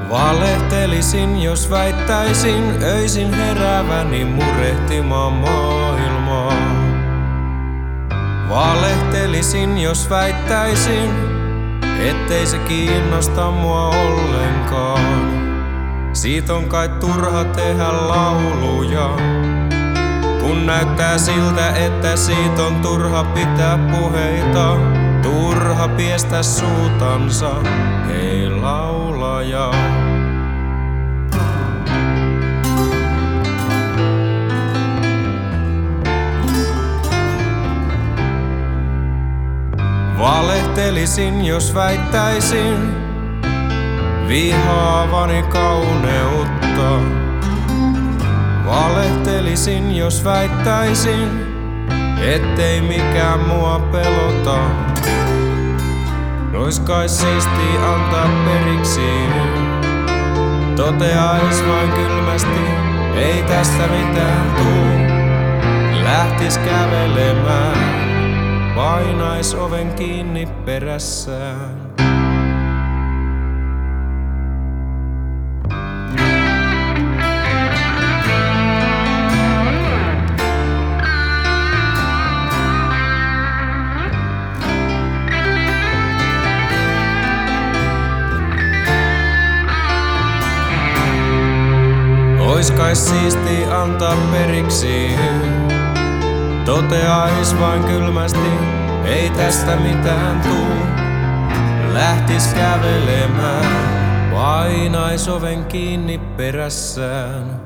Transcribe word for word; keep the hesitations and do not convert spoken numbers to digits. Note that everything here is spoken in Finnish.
Valehtelisin, jos väittäisin öisin herääväni murehtimaan maailmaa. Valehtelisin, jos väittäisin, ettei se kiinnosta mua ollenkaan. Siitä on kai turha tehdä lauluja, kun näyttää siltä, että siitä on turha pitää puheita. Turha piestä suutansa, hei laulaja. Valehtelisin, jos väittäisin vihaavani kauneutta. Valehtelisin, jos väittäisin, ettei mikään mua pelota. Nois kai siistii antaa periksi, toteais vain kylmästi, ei tästä mitään tuu. Lähtis kävelemään, painais oven kiinni perässään. Ois kai siisti antaa periksi, toteais vain kylmästi, ei tästä mitään tuu. Lähtis kävelemään, painais oven kiinni perässään.